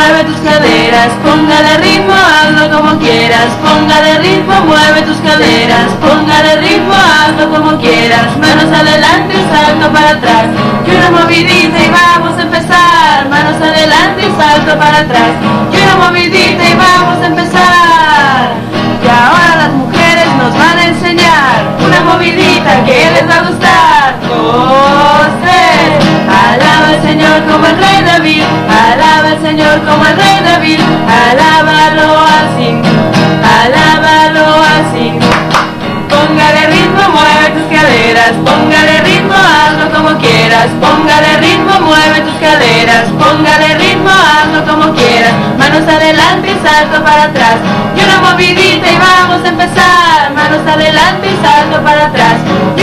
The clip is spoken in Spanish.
mueve tus caderas, póngale ritmo, hazlo como quieras, póngale ritmo, mueve tus caderas, póngale ritmo, hazlo como quieras, manos adelante y salto para atrás, y una movidita y vamos a empezar, manos adelante y salto para atrás, y una movidita y vamos a empezar. Y ahora las mujeres nos van a enseñar una movidita que les va a gustar. 2, 3, alaba al Señor como el rey David, alaba al Señor como el rey David, alábalo así, alábalo así. Póngale ritmo, mueve tus caderas, póngale ritmo, hazlo como quieras, póngale ritmo, mueve tus caderas, póngale ritmo, hazlo como quieras, manos adelante y salto para atrás, y una movidita y vamos a empezar, manos adelante y salto para atrás,